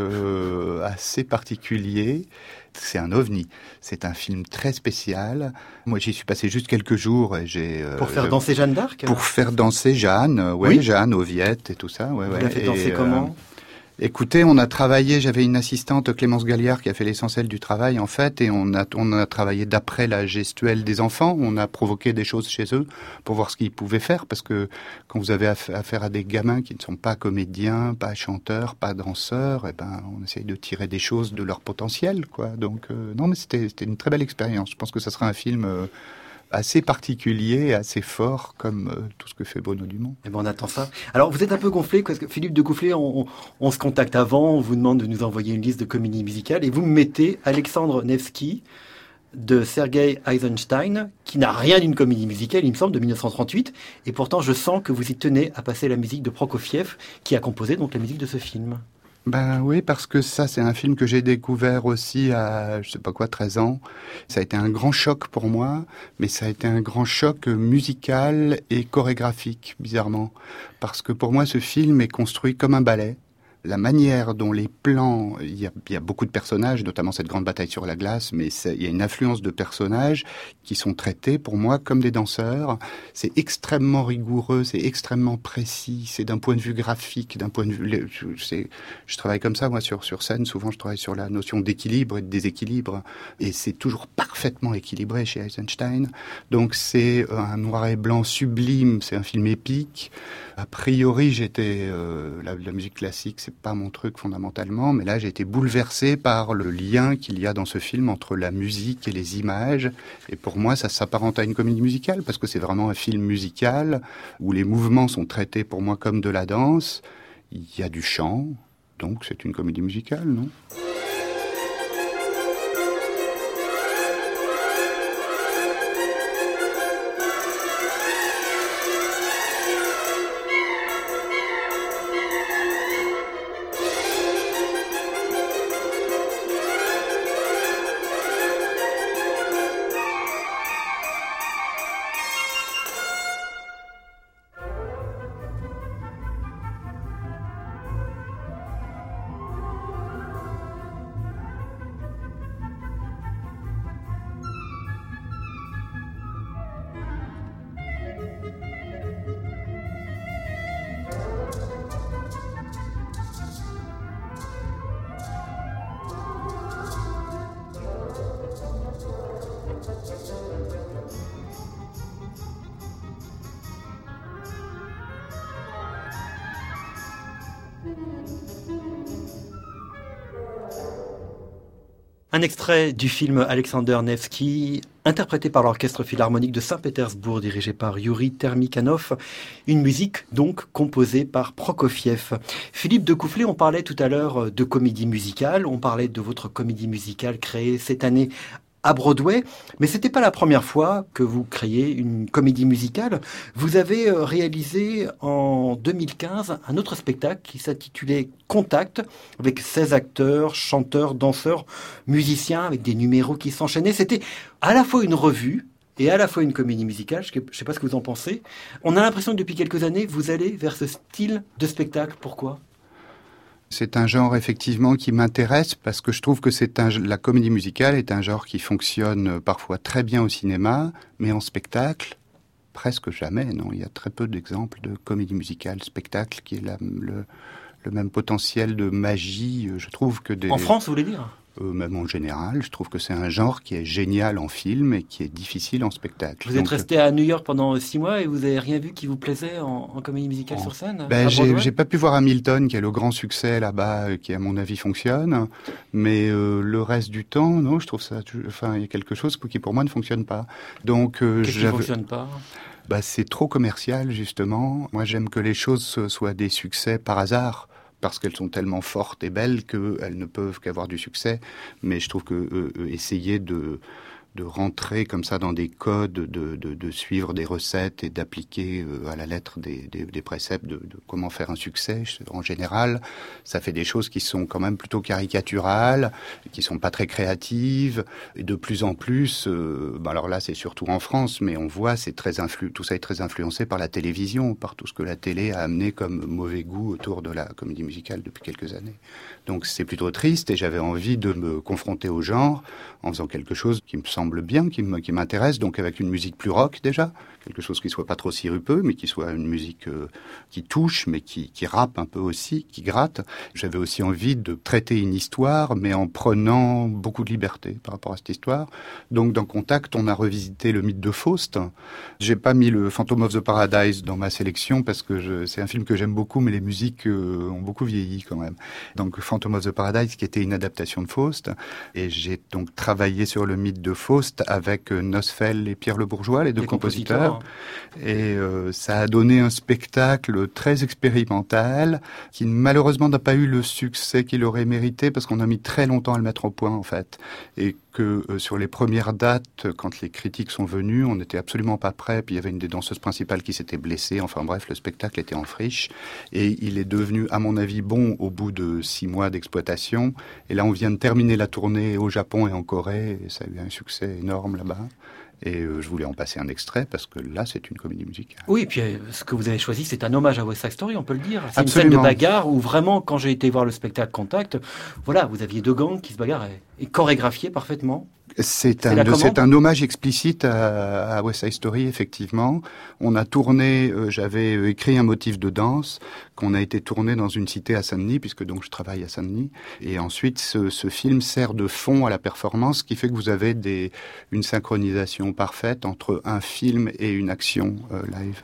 euh, assez particulier. C'est un ovni. C'est un film très spécial. Moi, j'y suis passé juste quelques jours et j'ai euh, pour faire danser Jeanne d'Arc. Pour faire danser Jeanne, euh, ouais, oui, Jeanne, Oviette et tout ça. Ouais, Vous ouais. l'avez fait danser et, comment euh, Écoutez, on a travaillé, j'avais une assistante, Clémence Galliard, qui a fait l'essentiel du travail, en fait, et on a, on a travaillé d'après la gestuelle des enfants. On a provoqué des choses chez eux pour voir ce qu'ils pouvaient faire, parce que quand vous avez affaire à des gamins qui ne sont pas comédiens, pas chanteurs, pas danseurs, eh ben, on essaye de tirer des choses de leur potentiel, quoi. Donc, euh, non, mais c'était, c'était une très belle expérience. Je pense que ça sera un film euh, assez particulier, assez fort, comme euh, tout ce que fait Bruno Dumont. Eh ben on attend ça. Alors vous êtes un peu gonflé, parce que Philippe de Coufflet, on, on, on se contacte avant, on vous demande de nous envoyer une liste de comédies musicales, et vous me mettez Alexandre Nevsky de Sergei Eisenstein, qui n'a rien d'une comédie musicale, il me semble, de dix-neuf cent trente-huit, et pourtant je sens que vous y tenez à passer la musique de Prokofiev, qui a composé donc la musique de ce film. Ben oui, parce que ça, c'est un film que j'ai découvert aussi à, je sais pas quoi, treize ans. Ça a été un grand choc pour moi, mais ça a été un grand choc musical et chorégraphique, bizarrement. Parce que pour moi, ce film est construit comme un ballet. La manière dont les plans, il y a, il y a beaucoup de personnages, notamment cette grande bataille sur la glace, mais il y a une affluence de personnages qui sont traités pour moi comme des danseurs. C'est extrêmement rigoureux, c'est extrêmement précis, c'est d'un point de vue graphique, d'un point de vue, c'est, je travaille comme ça moi sur sur scène. Souvent, je travaille sur la notion d'équilibre et de déséquilibre, et c'est toujours parfaitement équilibré chez Eisenstein. Donc c'est un noir et blanc sublime, c'est un film épique. A priori, j'étais euh, la, la musique classique, c'est pas mon truc fondamentalement, mais là j'ai été bouleversé par le lien qu'il y a dans ce film entre la musique et les images. Et pour moi, ça s'apparente à une comédie musicale parce que c'est vraiment un film musical où les mouvements sont traités pour moi comme de la danse. Il y a du chant, donc c'est une comédie musicale, non ? Un extrait du film Alexander Nevsky, interprété par l'Orchestre Philharmonique de Saint-Pétersbourg, dirigé par Yuri Termikhanov. Une musique donc composée par Prokofiev. Philippe de Coufflet, on parlait tout à l'heure de comédie musicale, on parlait de votre comédie musicale créée cette année à Broadway, mais c'était pas la première fois que vous créiez une comédie musicale. Vous avez réalisé en deux mille quinze un autre spectacle qui s'intitulait Contact, avec seize acteurs, chanteurs, danseurs, musiciens, avec des numéros qui s'enchaînaient. C'était à la fois une revue et à la fois une comédie musicale. Je ne sais pas ce que vous en pensez. On a l'impression que depuis quelques années, vous allez vers ce style de spectacle. Pourquoi ? C'est un genre effectivement qui m'intéresse parce que je trouve que c'est un, la comédie musicale est un genre qui fonctionne parfois très bien au cinéma, mais en spectacle, presque jamais. Non, il y a très peu d'exemples de comédie musicale, spectacle qui est la, le, le même potentiel de magie, je trouve, que des... En France, vous voulez dire ? Euh, même en général, je trouve que c'est un genre qui est génial en film et qui est difficile en spectacle. Vous Donc, êtes resté à New York pendant six mois et vous avez rien vu qui vous plaisait en, en comédie musicale en... sur scène? Ben, j'ai, j'ai pas pu voir Hamilton, qui est le grand succès là-bas, euh, qui à mon avis fonctionne. Mais euh, le reste du temps, non, je trouve ça. Enfin, il y a quelque chose qui pour moi ne fonctionne pas. Donc, euh, Qu'est-ce qui ne fonctionne pas? Bah, c'est trop commercial, justement. Moi, j'aime que les choses soient des succès par hasard, parce qu'elles sont tellement fortes et belles qu'elles ne peuvent qu'avoir du succès. Mais je trouve que euh, essayer de... de rentrer comme ça dans des codes, de, de, de suivre des recettes et d'appliquer euh, à la lettre des, des, des préceptes de, de comment faire un succès, en général, ça fait des choses qui sont quand même plutôt caricaturales, qui sont pas très créatives, et de plus en plus, euh, ben alors là c'est surtout en France, mais on voit c'est très influ, tout ça est très influencé par la télévision, par tout ce que la télé a amené comme mauvais goût autour de la comédie musicale depuis quelques années. Donc c'est plutôt triste et j'avais envie de me confronter au genre en faisant quelque chose qui me semble bien, qui, me, qui m'intéresse, donc avec une musique plus rock déjà, quelque chose qui soit pas trop sirupeux, mais qui soit une musique euh, qui touche, mais qui, qui rappe un peu aussi, qui gratte. J'avais aussi envie de traiter une histoire, mais en prenant beaucoup de liberté par rapport à cette histoire. Donc dans Contact, on a revisité le mythe de Faust. J'ai pas mis le Phantom of the Paradise dans ma sélection parce que je, c'est un film que j'aime beaucoup, mais les musiques euh, ont beaucoup vieilli quand même. Donc Phantom of the Paradise, qui était une adaptation de Faust, et j'ai donc travaillé sur le mythe de Faust avec Nosfell et Pierre Le Bourgeois, les deux les compositeurs. compositeurs. Et euh, ça a donné un spectacle très expérimental qui malheureusement n'a pas eu le succès qu'il aurait mérité parce qu'on a mis très longtemps à le mettre au point en fait. Et que euh, sur les premières dates, quand les critiques sont venues, on n'était absolument pas prêt. Puis il y avait une des danseuses principales qui s'était blessée. Enfin bref, le spectacle était en friche. Et il est devenu, à mon avis, bon au bout de six mois d'exploitation. Et là, on vient de terminer la tournée au Japon et en Corée. Et ça a eu un succès énorme là-bas. Et euh, je voulais en passer un extrait parce que là, c'est une comédie musicale. Oui, et puis euh, ce que vous avez choisi, c'est un hommage à West Side Story, on peut le dire. C'est Absolument. Une scène de bagarre où vraiment, quand j'ai été voir le spectacle Contact, voilà, vous aviez deux gangs qui se bagarraient et chorégraphiés parfaitement. C'est un, c'est, c'est un hommage explicite à, à West Side Story, effectivement. On a tourné, euh, j'avais écrit un motif de danse qu'on a été tourné dans une cité à Saint-Denis, puisque donc je travaille à Saint-Denis. Et ensuite, ce, ce film sert de fond à la performance, ce qui fait que vous avez des, une synchronisation parfaite entre un film et une action euh, live.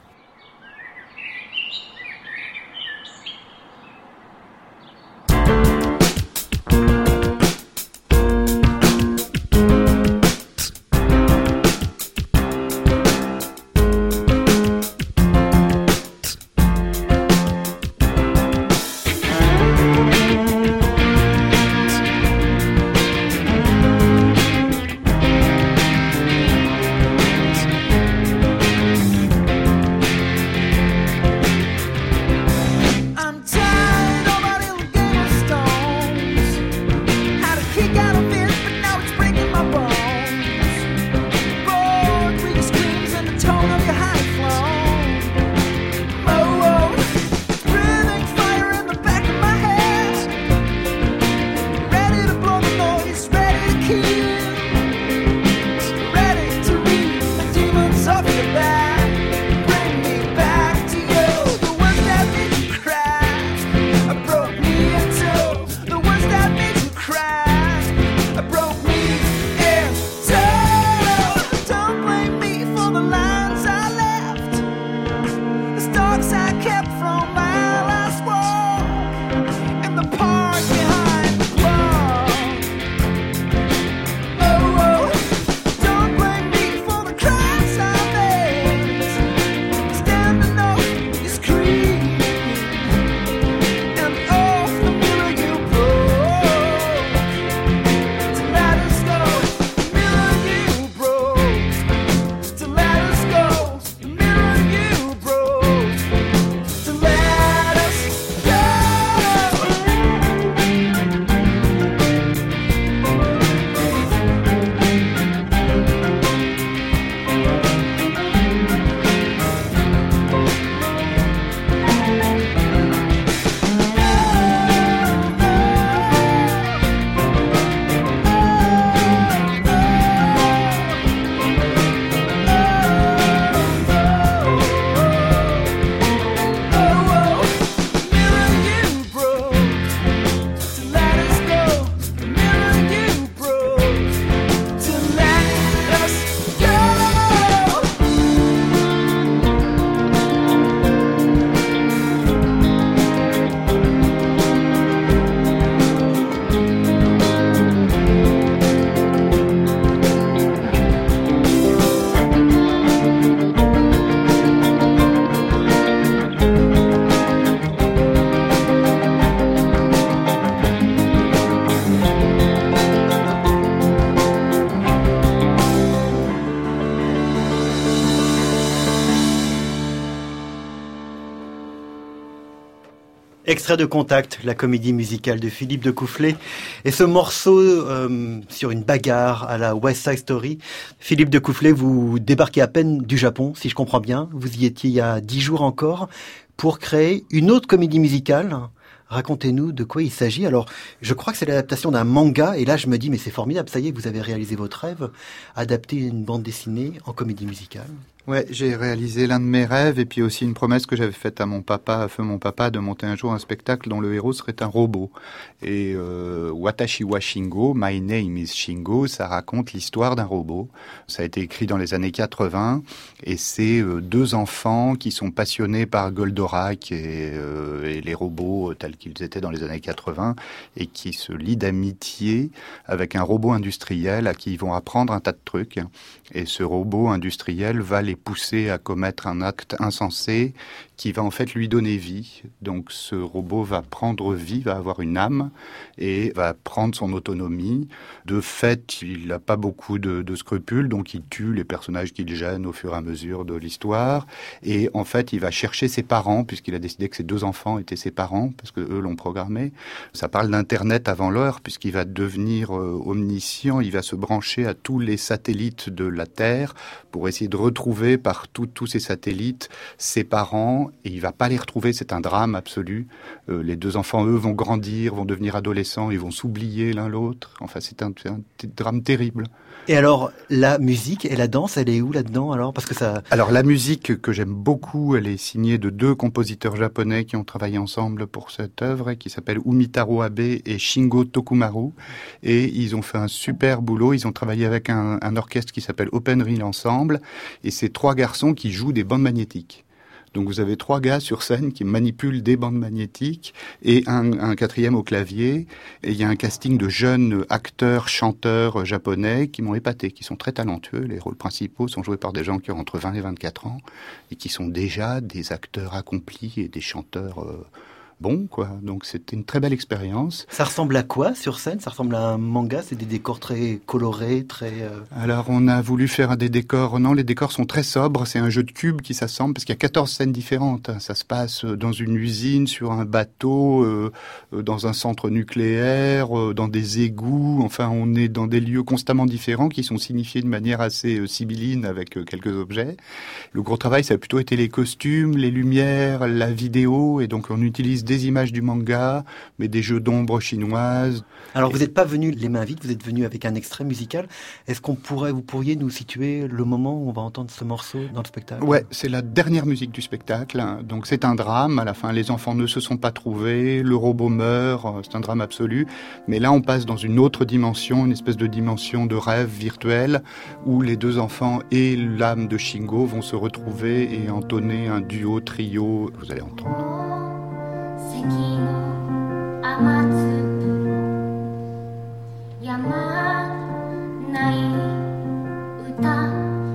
Extrait de Contact, la comédie musicale de Philippe de Coufflet. Et ce morceau euh, sur une bagarre à la West Side Story. Philippe de Coufflet, vous débarquez à peine du Japon, si je comprends bien. Vous y étiez il y a dix jours encore pour créer une autre comédie musicale. Racontez-nous de quoi il s'agit. Alors, je crois que c'est l'adaptation d'un manga. Et là, je me dis, mais c'est formidable. Ça y est, vous avez réalisé votre rêve. Adapter une bande dessinée en comédie musicale. Ouais, j'ai réalisé l'un de mes rêves et puis aussi une promesse que j'avais faite à mon papa, à feu mon papa, de monter un jour un spectacle dont le héros serait un robot. Et euh, Watashi wa Shingo, My Name is Shingo, ça raconte l'histoire d'un robot. Ça a été écrit dans les années quatre-vingts et c'est euh, deux enfants qui sont passionnés par Goldorak et, euh, et les robots tels qu'ils étaient dans les années quatre-vingts et qui se lient d'amitié avec un robot industriel à qui ils vont apprendre un tas de trucs. Et ce robot industriel va les pousser à commettre un acte insensé qui va en fait lui donner vie. Donc ce robot va prendre vie, va avoir une âme et va prendre son autonomie. De fait, il n'a pas beaucoup de, de scrupules, donc il tue les personnages qu'il gêne au fur et à mesure de l'histoire. Et en fait, il va chercher ses parents, puisqu'il a décidé que ses deux enfants étaient ses parents, parce que eux l'ont programmé. Ça parle d'Internet avant l'heure, puisqu'il va devenir euh, omniscient, il va se brancher à tous les satellites de la Terre pour essayer de retrouver par tous ces satellites ses parents, et il va pas les retrouver, c'est un drame absolu. Euh, les deux enfants, eux, vont grandir, vont devenir adolescents, ils vont s'oublier l'un l'autre. Enfin, c'est un, un drame terrible. Et alors, la musique et la danse, elle est où là-dedans alors? Parce que ça... Alors, la musique que j'aime beaucoup, elle est signée de deux compositeurs japonais qui ont travaillé ensemble pour cette œuvre, qui s'appellent Umitaro Abe et Shingo Tokumaru. Et ils ont fait un super boulot. Ils ont travaillé avec un, un orchestre qui s'appelle Open Reel Ensemble. Et c'est trois garçons qui jouent des bandes magnétiques. Donc vous avez trois gars sur scène qui manipulent des bandes magnétiques et un, un quatrième au clavier. Et il y a un casting de jeunes acteurs, chanteurs japonais qui m'ont épaté, qui sont très talentueux. Les rôles principaux sont joués par des gens qui ont entre vingt et vingt-quatre ans et qui sont déjà des acteurs accomplis et des chanteurs euh, bons, quoi. Donc c'était une très belle expérience. Ça ressemble à quoi sur scène? Ça ressemble à un manga? C'est des décors très colorés, très... Euh... Alors on a voulu faire des décors... Non, les décors sont très sobres. C'est un jeu de cubes qui s'assemble parce qu'il y a quatorze scènes différentes. Ça se passe dans une usine, sur un bateau, euh, dans un centre nucléaire, euh, dans des égouts. Enfin, on est dans des lieux constamment différents qui sont signifiés de manière assez euh, sibylline avec euh, quelques objets. Le gros travail, ça a plutôt été les costumes, les lumières, la vidéo. Et donc on utilise des images du manga, mais des jeux d'ombre chinoises. Alors vous n'êtes pas venu les mains vides, vous êtes venu avec un extrait musical. Est-ce qu'on pourrait, vous pourriez nous situer le moment où on va entendre ce morceau dans le spectacle? Ouais, c'est la dernière musique du spectacle. Donc c'est un drame. À la fin, les enfants ne se sont pas trouvés, le robot meurt. C'est un drame absolu. Mais là, on passe dans une autre dimension, une espèce de dimension de rêve virtuel, où les deux enfants et l'âme de Shingo vont se retrouver et entonner un duo, trio. Vous allez entendre. 関の雨粒やまない歌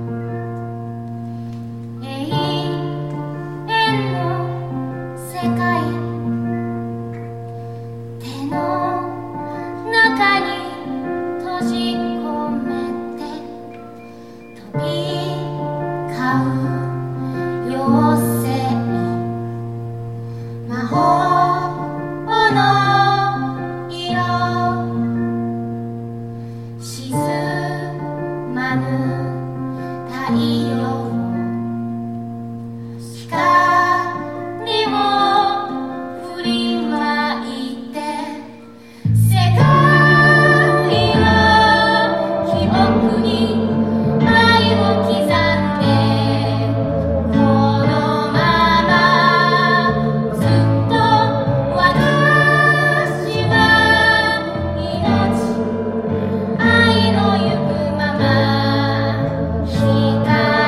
永遠の世界手の中に閉じ込めて飛び交う妖精魔法愛の行くまま光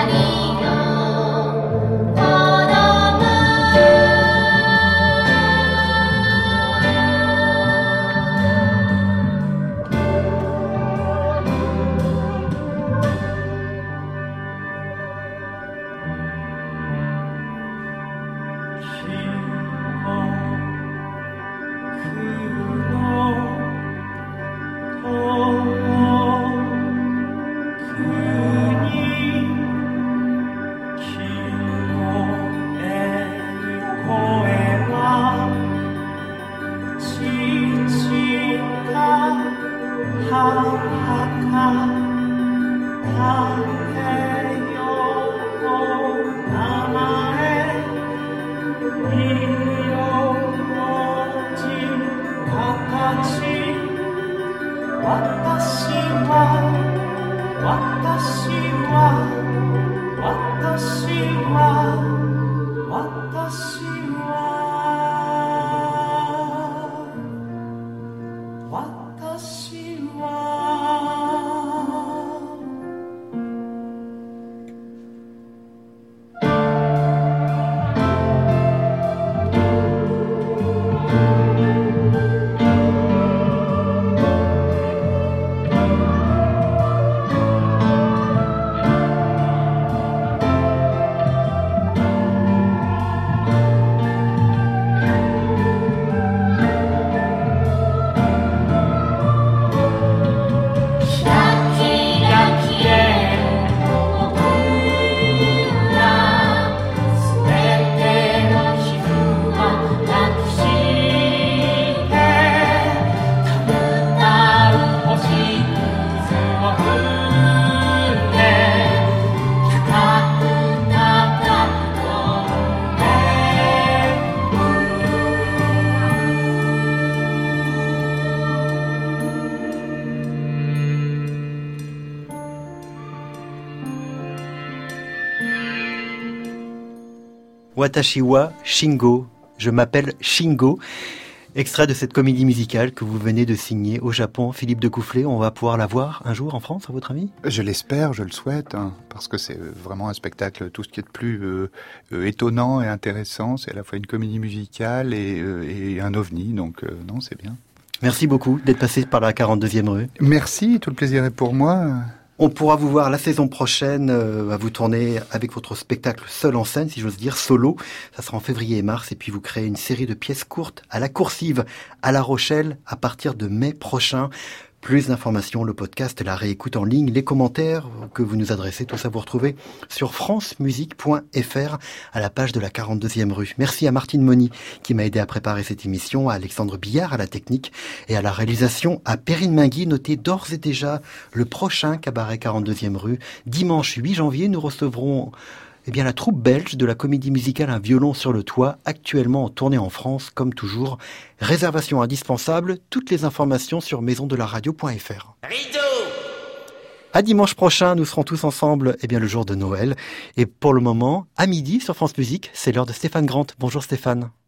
Watashi wa Shingo, je m'appelle Shingo. Extrait de cette comédie musicale que vous venez de signer au Japon. Philippe de Coufflet, on va pouvoir la voir un jour en France, à votre avis ? Je l'espère, je le souhaite, hein, parce que c'est vraiment un spectacle, tout ce qui est de plus euh, euh, étonnant et intéressant. C'est à la fois une comédie musicale et, euh, et un ovni, donc euh, non, c'est bien. Merci beaucoup d'être passé par la quarante-deuxième rue. Merci, tout le plaisir est pour moi. On pourra vous voir la saison prochaine, euh, à vous tourner avec votre spectacle seul en scène, si j'ose dire, solo. Ça sera en février et mars. Et puis vous créez une série de pièces courtes à la Coursive, à La Rochelle, à partir de mai prochain. Plus d'informations, le podcast, la réécoute en ligne, les commentaires que vous nous adressez, tout ça vous retrouvez sur francemusique point f r à la page de la quarante-deuxième rue. Merci à Martine Moni qui m'a aidé à préparer cette émission, à Alexandre Billard à la technique et à la réalisation, à Perrine Mingui. Notez d'ores et déjà le prochain cabaret quarante-deuxième rue. Dimanche huit janvier, nous recevrons eh bien, la troupe belge de la comédie musicale Un violon sur le toit, actuellement en tournée en France, comme toujours. Réservation indispensable, toutes les informations sur maison de la radio point f r. Rideau! À dimanche prochain, nous serons tous ensemble, eh bien, le jour de Noël. Et pour le moment, à midi sur France Musique, c'est l'heure de Stéphane Grant. Bonjour Stéphane.